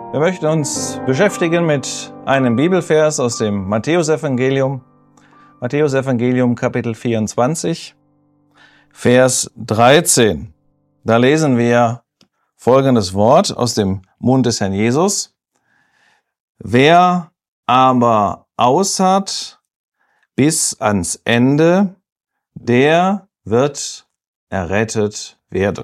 Wir möchten uns beschäftigen mit einem Bibelvers aus dem Matthäusevangelium. Matthäusevangelium Kapitel 24, Vers 13. Da lesen wir folgendes Wort aus dem Mund des Herrn Jesus. Wer aber ausharrt bis ans Ende, der wird errettet werden.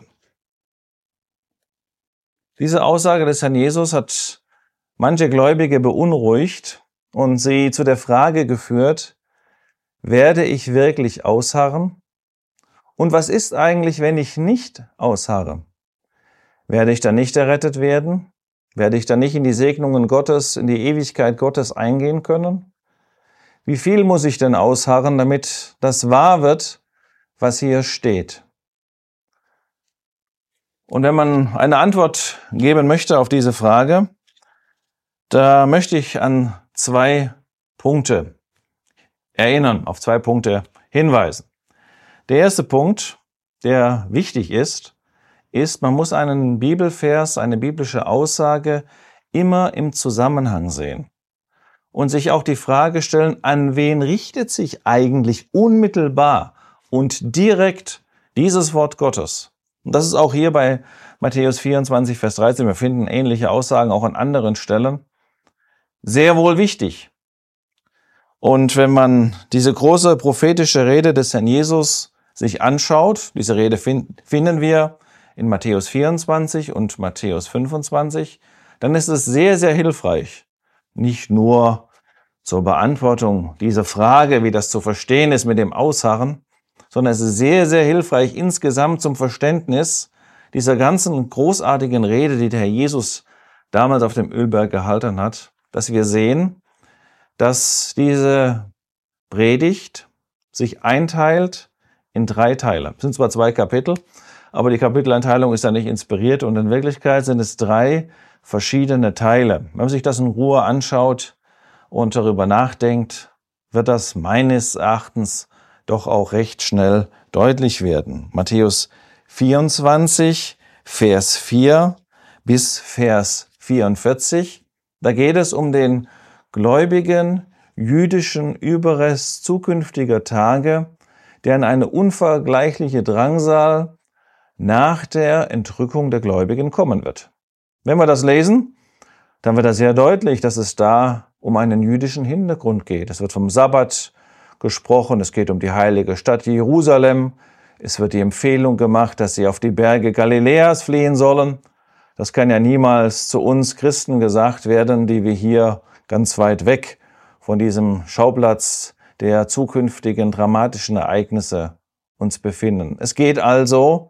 Diese Aussage des Herrn Jesus hat manche Gläubige beunruhigt und sie zu der Frage geführt, werde ich wirklich ausharren? Und was ist eigentlich, wenn ich nicht ausharre? Werde ich dann nicht errettet werden? Werde ich dann nicht in die Segnungen Gottes, in die Ewigkeit Gottes eingehen können? Wie viel muss ich denn ausharren, damit das wahr wird, was hier steht? Und wenn man eine Antwort geben möchte auf diese Frage, da möchte ich an zwei Punkte erinnern, auf zwei Punkte hinweisen. Der erste Punkt, der wichtig ist, man muss einen Bibelvers, eine biblische Aussage immer im Zusammenhang sehen und sich auch die Frage stellen, an wen richtet sich eigentlich unmittelbar und direkt dieses Wort Gottes? Und das ist auch hier bei Matthäus 24, Vers 13, wir finden ähnliche Aussagen auch an anderen Stellen, sehr wohl wichtig. Und wenn man diese große prophetische Rede des Herrn Jesus sich anschaut, diese Rede finden wir in Matthäus 24 und Matthäus 25, dann ist es sehr, sehr hilfreich, nicht nur zur Beantwortung dieser Frage, wie das zu verstehen ist mit dem Ausharren, sondern es ist sehr, sehr hilfreich insgesamt zum Verständnis dieser ganzen großartigen Rede, die der Herr Jesus damals auf dem Ölberg gehalten hat, dass wir sehen, dass diese Predigt sich einteilt in 3 Teile. Es sind zwar 2 Kapitel, aber die Kapiteleinteilung ist ja nicht inspiriert und in Wirklichkeit sind es 3 verschiedene Teile. Wenn man sich das in Ruhe anschaut und darüber nachdenkt, wird das meines Erachtens doch auch recht schnell deutlich werden. Matthäus 24, Vers 4 bis Vers 44. Da geht es um den gläubigen jüdischen Überrest zukünftiger Tage, der in eine unvergleichliche Drangsal nach der Entrückung der Gläubigen kommen wird. Wenn wir das lesen, dann wird das sehr deutlich, dass es da um einen jüdischen Hintergrund geht. Es wird vom Sabbat gesprochen, es geht um die heilige Stadt Jerusalem, es wird die Empfehlung gemacht, dass sie auf die Berge Galiläas fliehen sollen. Das kann ja niemals zu uns Christen gesagt werden, die wir hier ganz weit weg von diesem Schauplatz der zukünftigen dramatischen Ereignisse uns befinden. Es geht also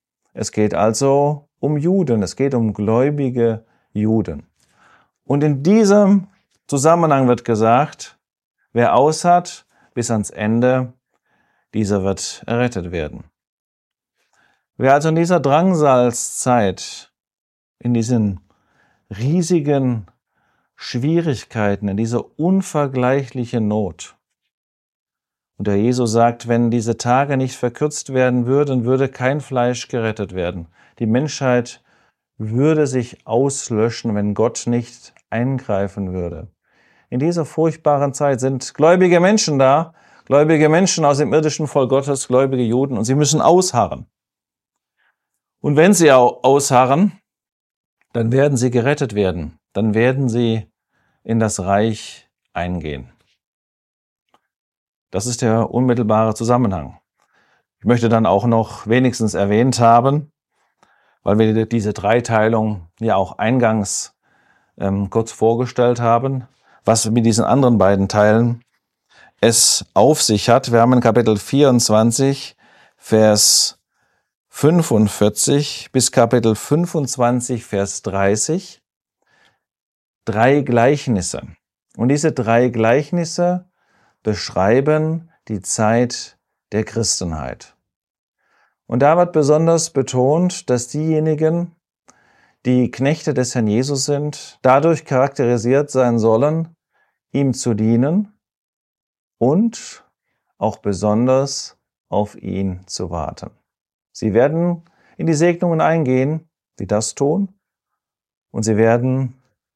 um Juden, es geht um gläubige Juden. Und in diesem Zusammenhang wird gesagt, wer ausharrt bis ans Ende, dieser wird errettet werden. Wer also in dieser Drangsalzzeit, in diesen riesigen Schwierigkeiten, in dieser unvergleichlichen Not, und der Jesus sagt, wenn diese Tage nicht verkürzt werden würden, würde kein Fleisch gerettet werden. Die Menschheit würde sich auslöschen, wenn Gott nicht eingreifen würde. In dieser furchtbaren Zeit sind gläubige Menschen da, gläubige Menschen aus dem irdischen Volk Gottes, gläubige Juden, und sie müssen ausharren. Und wenn sie ausharren, dann werden sie gerettet werden. Dann werden sie in das Reich eingehen. Das ist der unmittelbare Zusammenhang. Ich möchte dann auch noch wenigstens erwähnt haben, weil wir diese Dreiteilung ja auch eingangs kurz vorgestellt haben, was mit diesen anderen beiden Teilen es auf sich hat. Wir haben in Kapitel 24, Vers 45 bis Kapitel 25, Vers 30 3 Gleichnisse. Und diese 3 Gleichnisse beschreiben die Zeit der Christenheit. Und da wird besonders betont, dass diejenigen, die Knechte des Herrn Jesus sind, dadurch charakterisiert sein sollen, ihm zu dienen und auch besonders auf ihn zu warten. Sie werden in die Segnungen eingehen, die das tun, und sie werden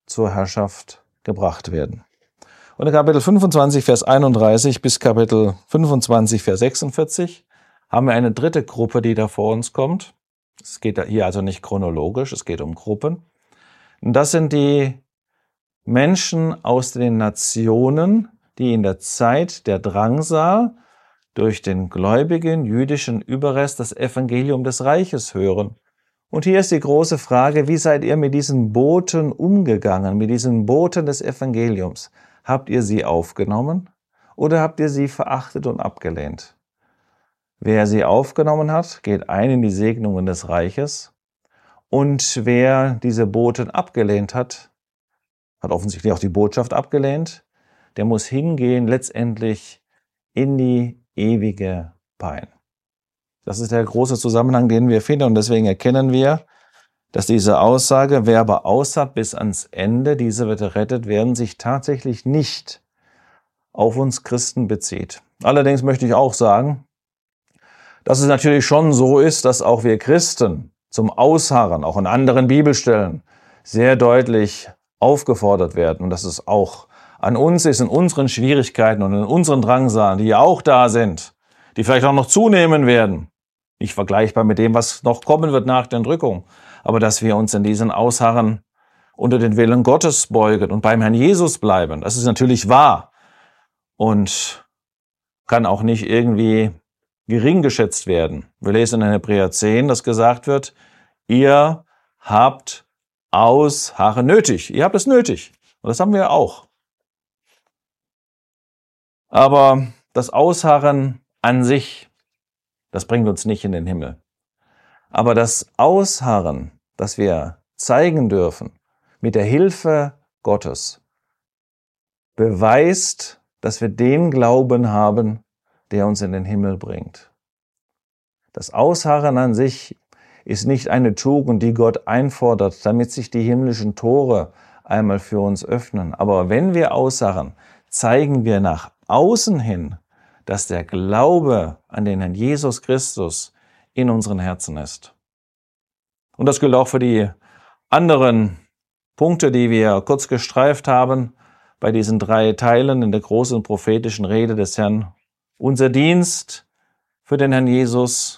zur Herrschaft gebracht werden. Und in Kapitel 25, Vers 31 bis Kapitel 25, Vers 46 haben wir eine dritte Gruppe, die da vor uns kommt. Es geht hier also nicht chronologisch, es geht um Gruppen. Und das sind die Menschen aus den Nationen, die in der Zeit der Drangsal durch den gläubigen jüdischen Überrest das Evangelium des Reiches hören. Und hier ist die große Frage, wie seid ihr mit diesen Boten umgegangen, mit diesen Boten des Evangeliums? Habt ihr sie aufgenommen oder habt ihr sie verachtet und abgelehnt? Wer sie aufgenommen hat, geht ein in die Segnungen des Reiches. Und wer diese Boten abgelehnt hat, hat offensichtlich auch die Botschaft abgelehnt, der muss hingehen letztendlich in die ewige Pein. Das ist der große Zusammenhang, den wir finden. Und deswegen erkennen wir, dass diese Aussage, wer aber ausharrt bis ans Ende, dieser wird errettet werden, sich tatsächlich nicht auf uns Christen bezieht. Allerdings möchte ich auch sagen, dass es natürlich schon so ist, dass auch wir Christen zum Ausharren, auch in anderen Bibelstellen, sehr deutlich aufgefordert werden. Und dass es auch an uns ist, in unseren Schwierigkeiten und in unseren Drangsalen, die ja auch da sind, die vielleicht auch noch zunehmen werden. Nicht vergleichbar mit dem, was noch kommen wird nach der Entrückung. Aber dass wir uns in diesen Ausharren unter den Willen Gottes beugen und beim Herrn Jesus bleiben. Das ist natürlich wahr und kann auch nicht irgendwie gering geschätzt werden. Wir lesen in Hebräer 10, dass gesagt wird, ihr habt Ausharren nötig. Ihr habt es nötig. Und das haben wir auch. Aber das Ausharren an sich, das bringt uns nicht in den Himmel. Aber das Ausharren, das wir zeigen dürfen, mit der Hilfe Gottes, beweist, dass wir den Glauben haben, der uns in den Himmel bringt. Das Ausharren an sich ist nicht eine Tugend, die Gott einfordert, damit sich die himmlischen Tore einmal für uns öffnen. Aber wenn wir ausharren, zeigen wir nach außen hin, dass der Glaube an den Herrn Jesus Christus in unseren Herzen ist. Und das gilt auch für die anderen Punkte, die wir kurz gestreift haben, bei diesen 3 Teilen in der großen prophetischen Rede des Herrn. Unser Dienst für den Herrn Jesus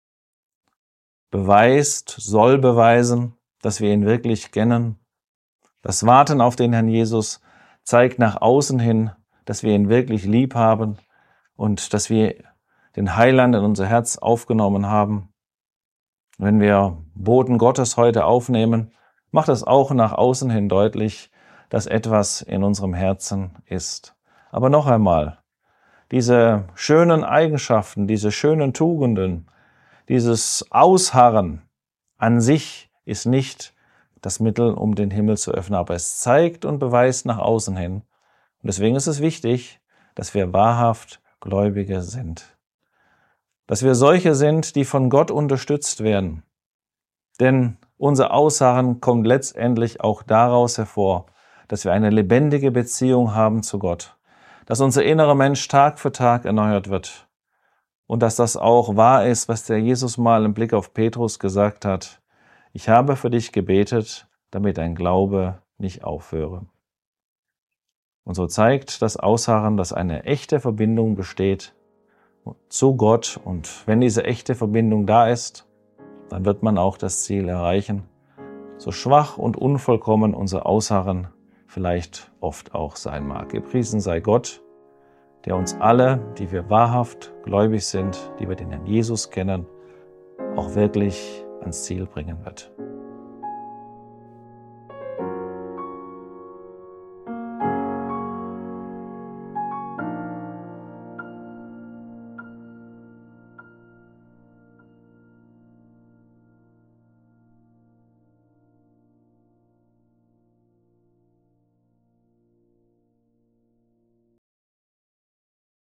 beweist, soll beweisen, dass wir ihn wirklich kennen. Das Warten auf den Herrn Jesus zeigt nach außen hin, dass wir ihn wirklich lieb haben und dass wir den Heiland in unser Herz aufgenommen haben. Wenn wir Boten Gottes heute aufnehmen, macht es auch nach außen hin deutlich, dass etwas in unserem Herzen ist. Aber noch einmal, diese schönen Eigenschaften, diese schönen Tugenden, dieses Ausharren an sich ist nicht das Mittel, um den Himmel zu öffnen, aber es zeigt und beweist nach außen hin. Und deswegen ist es wichtig, dass wir wahrhaft Gläubige sind. Dass wir solche sind, die von Gott unterstützt werden. Denn unser Ausharren kommt letztendlich auch daraus hervor, dass wir eine lebendige Beziehung haben zu Gott. Dass unser innerer Mensch Tag für Tag erneuert wird. Und dass das auch wahr ist, was der Jesus mal im Blick auf Petrus gesagt hat. Ich habe für dich gebetet, damit dein Glaube nicht aufhöre. Und so zeigt das Ausharren, dass eine echte Verbindung besteht zu Gott. Und wenn diese echte Verbindung da ist, dann wird man auch das Ziel erreichen. So schwach und unvollkommen unser Ausharren vielleicht oft auch sein mag. Gepriesen sei Gott, der uns alle, die wir wahrhaft gläubig sind, die wir den Herrn Jesus kennen, auch wirklich ans Ziel bringen wird.